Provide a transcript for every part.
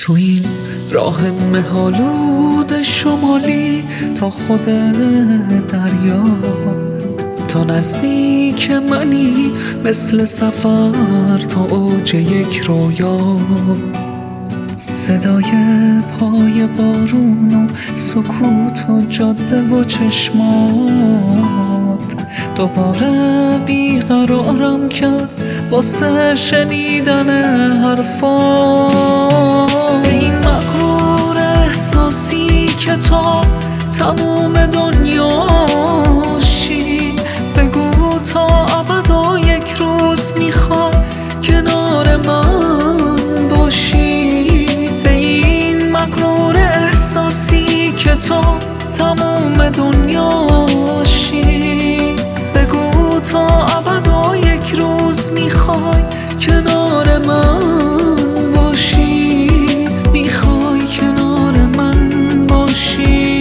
تو این راه مه‌آلود شمالی تا خود دریا، تا نزدیک منی مثل سفر تا اوج یک رویا. صدای پای بارون و سکوت و جاده و چشمات دوباره بیقرارم کرد واسه شنیدن حرفات. این مغرور احساسی که تو تموم دنیاشی، بگو تا ابدا یک روز میخوای کنار من باشی. به این مغرور احساسی که تو تموم دنیاشی، بگو تا ابدا یک روز میخوای کنار من باشی، میخوای کنار من باشی.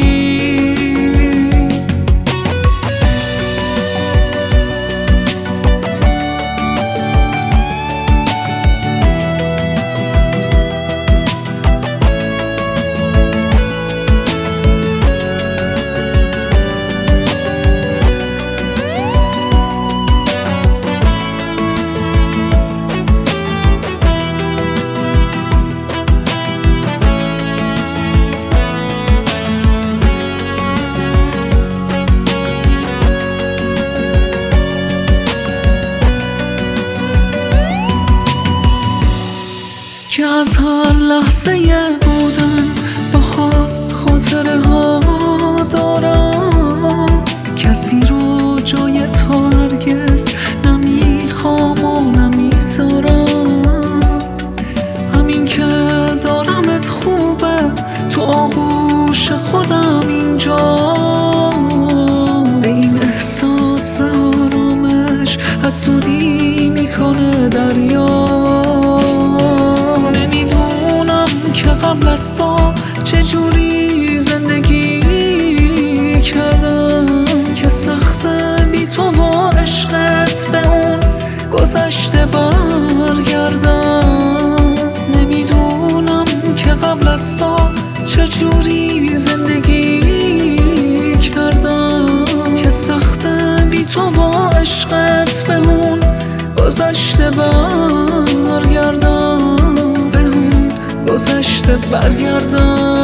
که از هر لحظه بودن باهات خاطره ها دارم، کسی رو جای تو هرگز نمیخوام و نمیذارم. همین که دارمت خوبه تو آغوش خودم اینجا. به این احساس آرامش حسودی میکنه دریا. که قبل از تو چجوری زندگی کردم، که سخته بی تو و عشقت به اون گذشته برگردم. نمیدونم که قبل از تو چجوری زندگی کردم، که سخته بی تو و عشقت به اون گذشته برگردم، گذشته برگردم.